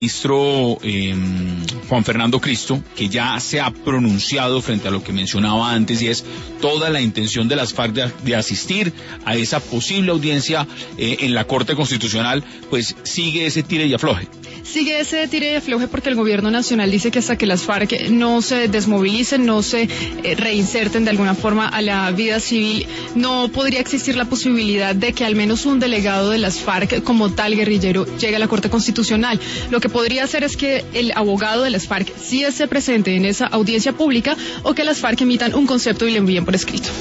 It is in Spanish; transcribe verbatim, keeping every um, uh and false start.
ministro eh, Juan Fernando Cristo, que ya se ha pronunciado frente a lo que mencionaba antes, y es toda la intención de las FARC de, de asistir a esa posible audiencia eh, en la Corte Constitucional, pues sigue ese tire y afloje. Sigue ese tire y afloje porque el gobierno nacional dice que hasta que las FARC no se desmovilicen, no se eh, reinserten de alguna forma a la vida civil, no podría existir la posibilidad de que al menos un delegado de las FARC como tal guerrillero llegue a la Corte Constitucional. Lo que podría hacer es que el abogado de las FARC sí esté presente en esa audiencia pública, o que las FARC emitan un concepto y lo envíen por escrito.